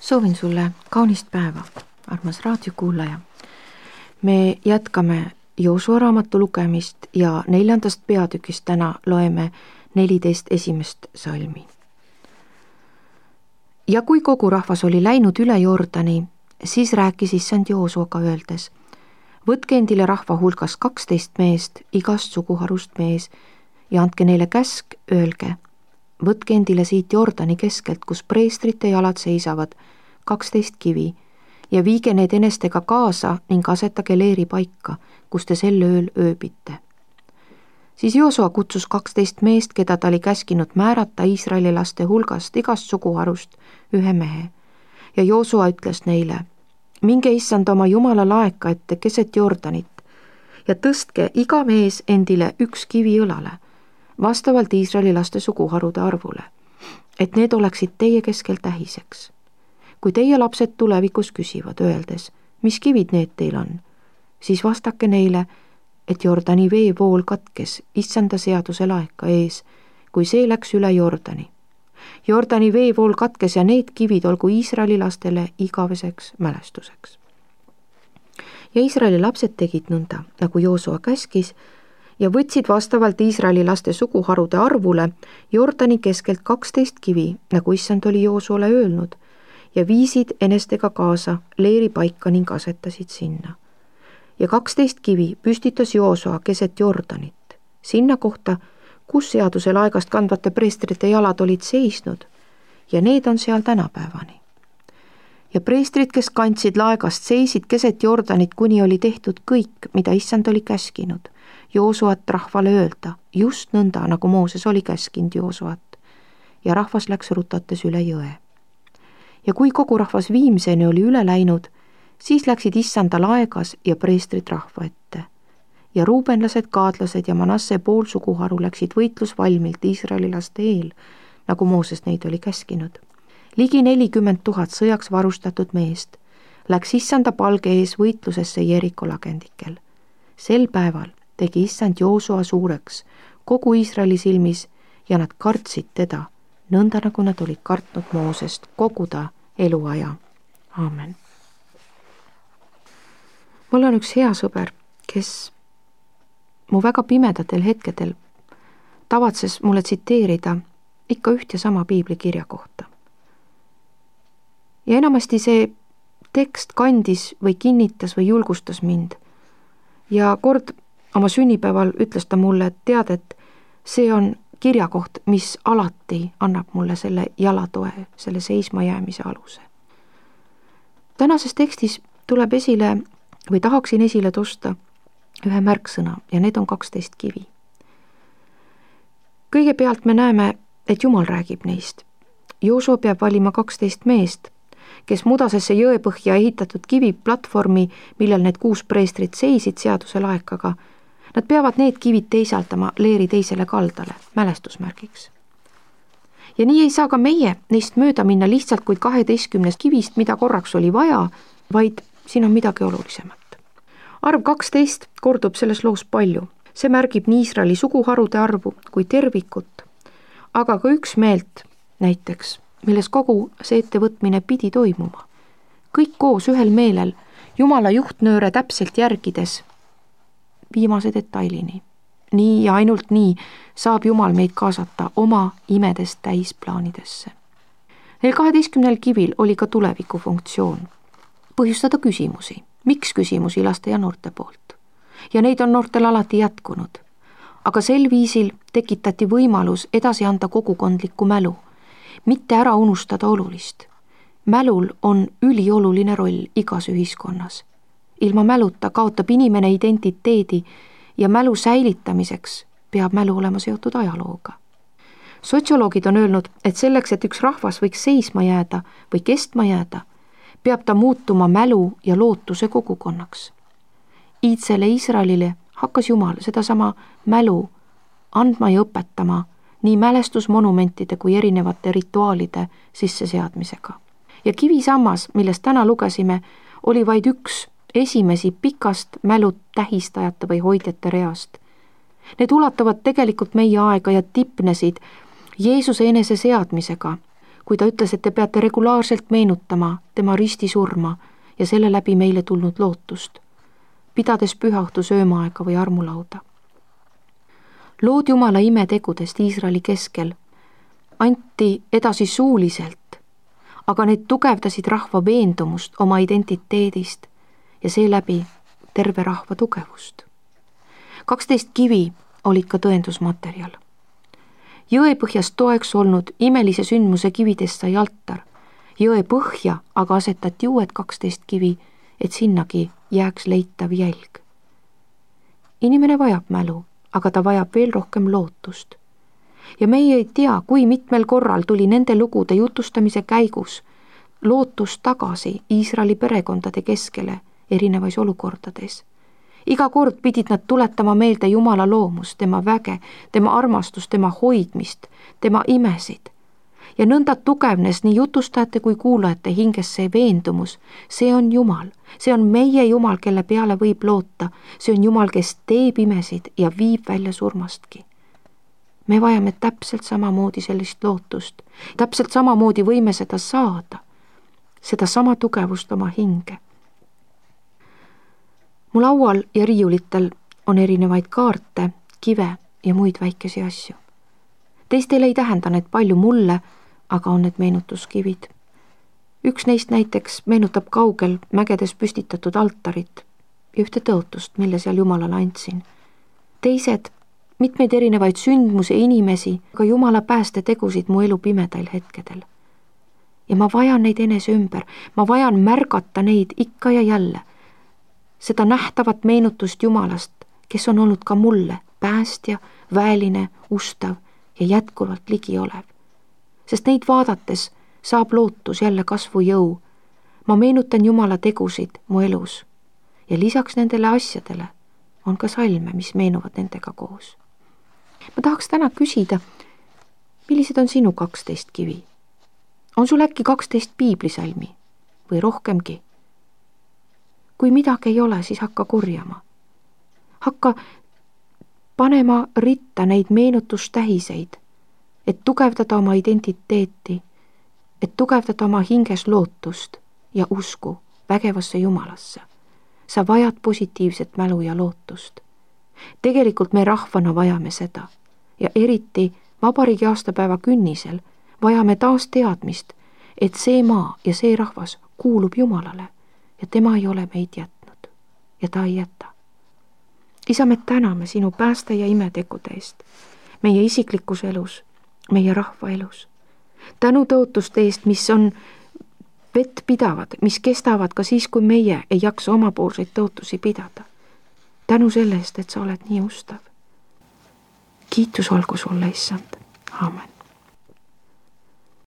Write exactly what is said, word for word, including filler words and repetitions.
Soovin sulle kaunist päeva, armas raadiokuulaja. Me jätkame Joosua raamatu lugemist ja neljandast peatükist täna loeme neliteist esimest salmi. Ja kui kogu rahvas oli läinud üle Jordani, siis rääkis issand Joosuaga öeldes: võtke endile rahva hulgas kaksteist meest, igast suguharust mees, ja andke neile käsk, öelge: võtke endile siit Jordani keskelt, kus preestrite jalad seisavad, kaksteist kivi, ja viige need enestega kaasa ning asetage leeri paika, kus te sel ööl ööbite. Siis Joosua kutsus kaksteist meest, keda ta oli käskinud määrata Iisraeli laste hulgast igast suguharust ühe mehe. Ja Joosua ütles neile: minge issand oma Jumala laeka ette keset Jordanit ja tõstke iga mees endile üks kivi õlale, vastavalt Iisraeli laste suguharude arvule, et need oleksid teie keskel tähiseks. Kui teie lapsed tulevikus küsivad, öeldes: mis kivid need teil on, siis vastake neile, et Jordani veevool katkes issanda seaduse laeka ees, kui see läks üle Jordani. Jordani veevool katkes ja need kivid olgu Iisraeli lastele igaveseks mälestuseks. Ja Iisraeli lapsed tegid nõnda, nagu Joosua käskis, ja võtsid vastavalt Iisraeli laste suguharude arvule Jordani keskelt kaksteist kivi, nagu issand oli Joosuale öelnud, ja viisid enestega kaasa leeri paika ning asetasid sinna. Ja kaksteist kivi püstitas Joosua keset Jordanit, sinna kohta, kus seaduse laegast kandvate preestrite jalad olid seisnud, ja need on seal tänapäevani. Ja preestrid, kes kandsid laegast, seisid keset Jordanit, kuni oli tehtud kõik, mida issand oli käskinud Joosuat rahvale öelda, just nõnda, nagu Mooses oli käskinud Joosuat, ja rahvas läks rutates üle jõe. Ja kui kogu rahvas viimseni oli üle läinud, siis läksid issanda laegas ja preestrid rahva ette. Ja ruubenlased, gaadlased ja Manasse poolsuguharu läksid võitlusvalmilt Iisraeli laste eel, nagu Mooses neid oli käskinud. Ligi nelikümmend tuhat sõjaks varustatud meest läks issanda palge ees võitlusesse Jeriko lagendikel. Sel päeval tegi issand Joosua suureks kogu Iisraeli silmis ja nad kartsid teda, nõnda nagu nad olid kartnud Moosest kogu ta eluaja. Aamen. Mul on üks hea sõber, kes mu väga pimedatel hetkedel tavatses mulle tsiteerida ikka üht ja sama piiblikirja kohta. Ja enamasti see tekst kandis või kinnitas või julgustas mind. Ja kord oma sünnipäeval ütles ta mulle, et tead, et see on kirjakoht, mis alati annab mulle selle jalatoe, selle seismajäämise aluse. Tänases tekstis tuleb esile või tahaksin esile tõsta ühe märksõna ja need on kaksteist kivi. Kõigepealt me näeme, et Jumal räägib neist. Joosua peab valima kaksteist meest, kes mudasesse jõepõhja ehitatud kiviplatvormi, millel need kuus preestrit seisid seaduse laekaga, nad peavad need kivid teisaldama leeri teisele kaldale, mälestusmärgiks. Ja nii ei saa ka meie neist mööda minna lihtsalt kui kaheteistkümnest kivist, mida korraks oli vaja, vaid siin on midagi olulisemat. Arv kaksteist kordub selles loos palju. See märgib nii Iisraeli suguharude arvu kui tervikut, aga ka üksmeelt näiteks, milles kogu see ettevõtmine pidi toimuma. Kõik koos ühel meelel, Jumala juhtnööre täpselt järgides viimase detailini. Nii ja ainult nii saab Jumal meid kaasata oma imedest täisplaanidesse. Neil kaheteistkümnel kivil oli ka tuleviku funktsioon. Põhjustada küsimusi. Miks küsimusi laste ja noorte poolt? Ja neid on noortel alati jätkunud. Aga sel viisil tekitati võimalus edasi anda kogukondlikku mälu, mitte ära unustada olulist. Mälul on ülioluline roll igas ühiskonnas. Ilma mäluta kaotab inimene identiteedi ja mälu säilitamiseks peab mälu olema seotud ajalooga. Sotsioloogid on öelnud, et selleks, et üks rahvas võiks seisma jääda või kestma jääda, peab ta muutuma mälu ja lootuse kogukonnaks. Iidsele Iisraelile hakkas Jumal sedasama mälu andma ja õpetama nii mälestusmonumentide kui erinevate rituaalide sisseseadmisega. Ja kivisammas, millest täna lugesime, oli vaid üks esimesi pikast mälut tähistajate või hoidjate reast. Need ulatavad tegelikult meie aega ja tipnesid Jeesuse enese seadmisega, kui ta ütles, et te peate regulaarselt meenutama tema ristisurma ja selle läbi meile tulnud lootust, pidades pühaõhtu söömaaega või armulauda. Lood Jumala imetegudest Iisraeli keskel anti edasi suuliselt, aga need tugevdasid rahva veendumust oma identiteedist ja seeläbi terve rahva tugevust. kaksteist kivi olid ka tõendusmaterjal. Jõe põhjas toeks olnud imelise sündmuse kividest sai altar. Jõe põhja aga asetati uued kaksteist kivi, et sinnagi jääks leitav jälg. Inimene vajab mälu, aga ta vajab veel rohkem lootust. Ja meie ei tea, kui mitmel korral tuli nende lugude jutustamise käigus lootus tagasi Iisraeli perekondade keskele erinevais olukordades. Iga kord pidid nad tuletama meelde Jumala loomust, tema väge, tema armastust, tema hoidmist, tema imesid. Ja nõnda tugevnes nii jutustajate kui kuulajate hinges see veendumus. See on Jumal, see on meie Jumal, kelle peale võib loota. See on Jumal, kes teeb imesid ja viib välja surmastki. Me vajame täpselt samamoodi sellist lootust. Täpselt samamoodi võime seda saada. Seda sama tugevust oma hinge. Mu laual ja riiulitel on erinevaid kaarte, kive ja muid väikesi asju. Teistel ei tähenda need palju mulle, aga on need meenutuskivid. Üks neist näiteks meenutab kaugel mägedes püstitatud altarit ja ühte tõotust, mille seal Jumalale andsin. Teised, mitmeid erinevaid sündmuse inimesi, ka Jumala päästetegusid mu elu pimedail hetkedel. Ja ma vajan neid enese ümber, ma vajan märgata neid ikka ja jälle. Seda nähtavat meenutust Jumalast, kes on olnud ka mulle päästja, väeline, ustav ja jätkuvalt ligi olev. Sest neid vaadates saab lootus jälle kasvu jõu. Ma meenutan Jumala tegusid mu elus ja lisaks nendele asjadele on ka salme, mis meenuvad nendega koos. Ma tahaks täna küsida, millised on sinu kaksteist kivi? On sul äkki kaksteist piiblisalmi või rohkemgi? Kui midagi ei ole, siis hakka korjama. Hakka panema ritta neid meenutustähiseid, et tugevdada oma identiteeti, et tugevdada oma hinges lootust ja usku vägevasse Jumalasse. Sa vajad positiivset mälu ja lootust. Tegelikult me rahvana vajame seda ja eriti vabariigi aastapäeva künnisel vajame taas teadmist, et see maa ja see rahvas kuulub Jumalale ja tema ei ole meid jätnud ja ta ei jäta. Isa, me täname sinu pääste ja imetegude eest meie isiklikus elus, meie rahva elus. Tänu tõotuste eest, mis on vett pidavad, mis kestavad ka siis, kui meie ei jaksa omapoolseid tõotusi pidada. Tänu selle eest, et sa oled nii ustav. Kiitus olgu sulle, issand. Aamen.